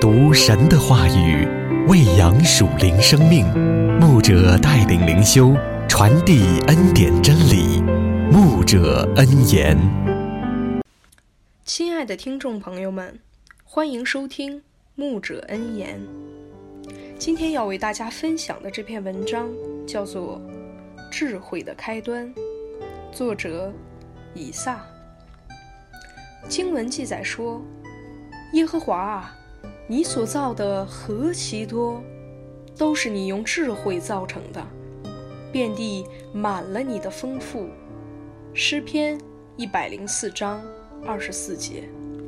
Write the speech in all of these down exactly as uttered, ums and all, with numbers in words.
读神的话语，喂养属灵生命。牧者带领灵修，传递恩典真理。牧者恩言。 亲爱的听众朋友们，欢迎收听牧者恩言。今天要为大家分享的这篇文章叫做《智慧的开端》，作者以撒。经文记载说，耶和华啊，你所造的何其多，都是你用智慧造成的，遍地满了你的丰富。诗篇一百零四章二十四节。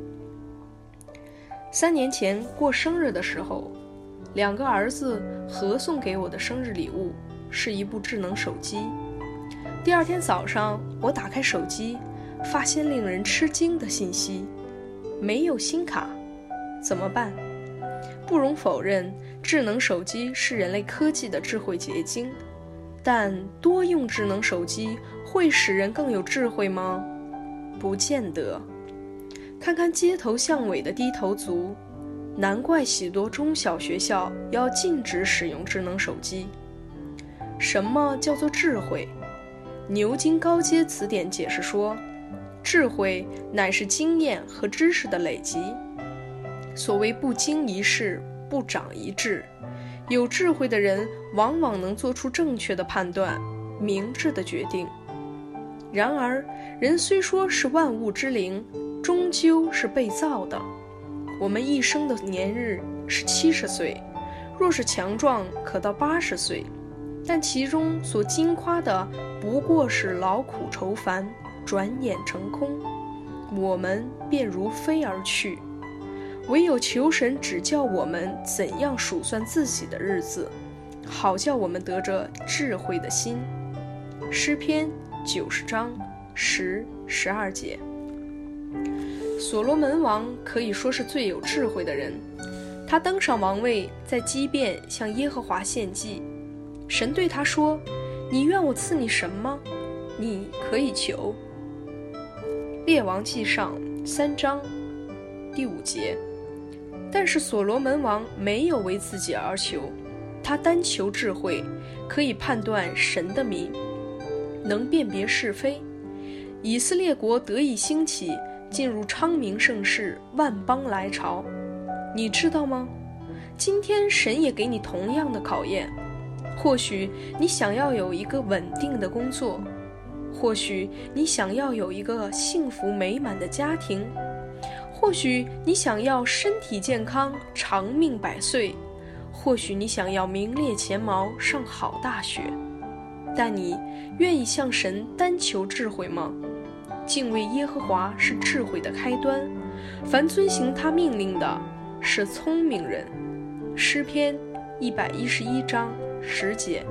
三年前过生日的时候，两个儿子合送给我的生日礼物是一部智能手机。第二天早上，我打开手机，发现令人吃惊的信息：没有新卡，怎么办？不容否认，智能手机是人类科技的智慧结晶，但多用智能手机会使人更有智慧吗？不见得。看看街头巷尾的低头族，难怪许多中小学校要禁止使用智能手机。什么叫做智慧？牛津高阶词典解释说，智慧乃是经验和知识的累积。所谓不经一事，不长一智，有智慧的人往往能做出正确的判断，明智的决定。然而，人虽说是万物之灵，终究是被造的。我们一生的年日是七十岁，若是强壮，可到八十岁，但其中所经夸的不过是劳苦愁烦，转眼成空，我们便如飞而去。唯有求神指教我们怎样数算自己的日子，好叫我们得着智慧的心。诗篇九十章十、十二节。所罗门王可以说是最有智慧的人，他登上王位，在基遍向耶和华献祭。神对他说：你愿我赐你什么？你可以求。列王纪上三章第五节。但是所罗门王没有为自己而求，他单求智慧，可以判断神的名，能辨别是非。以色列国得以兴起，进入昌明盛世，万邦来朝。你知道吗？今天神也给你同样的考验。或许你想要有一个稳定的工作，或许你想要有一个幸福美满的家庭，或许你想要身体健康，长命百岁，或许你想要名列前茅，上好大学。但你愿意向神单求智慧吗？敬畏耶和华是智慧的开端，凡遵行他命令的是聪明人。诗篇一百一十一章十节。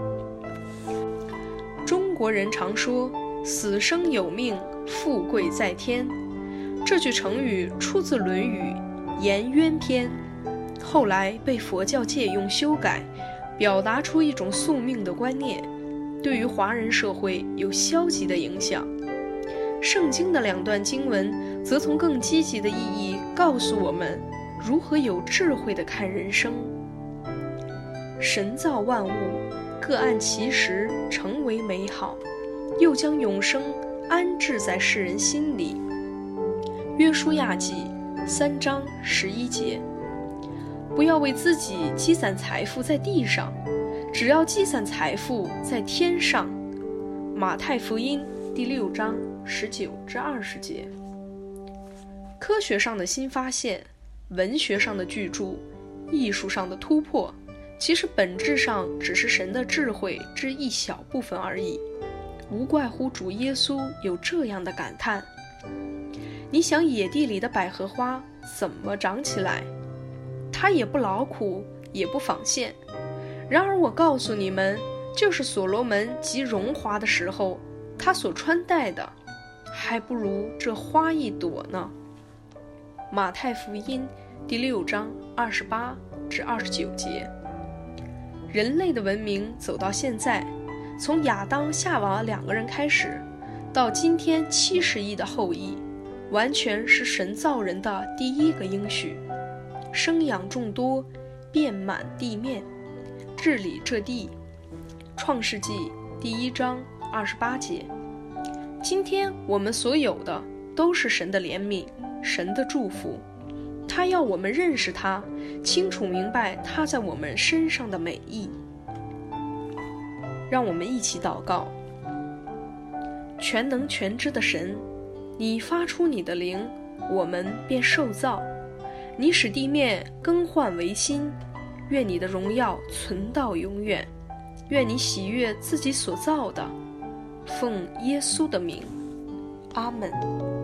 中国人常说死生有命，富贵在天，这句成语出自《论语·颜渊篇》，后来被佛教借用修改，表达出一种宿命的观念，对于华人社会有消极的影响。圣经的两段经文则从更积极的意义告诉我们如何有智慧地看人生。神造万物，各按其时成为美好，又将永生安置在世人心里。约书亚记三章十一节。不要为自己积攒财富在地上，只要积攒财富在天上。马太福音第六章十九至二十节。科学上的新发现，文学上的巨著，艺术上的突破，其实本质上只是神的智慧之一小部分而已。无怪乎主耶稣有这样的感叹：你想野地里的百合花怎么长起来？它也不劳苦，也不纺线。然而我告诉你们，就是所罗门极荣华的时候，他所穿戴的还不如这花一朵呢。马太福音第六章二十八至二十九节。人类的文明走到现在，从亚当夏娃两个人开始，到今天七十亿的后裔，完全是神造人的第一个应许。 生养众多，遍满地面，治理这地。创世纪第一章二十八节。今天我们所有的都是神的怜悯，神的祝福。他要我们认识他，清楚明白他在我们身上的美意。让我们一起祷告。全能全知的神，你发出你的灵，我们便受造。你使地面更换为新，愿你的荣耀存到永远。愿你喜悦自己所造的，奉耶稣的名，阿们。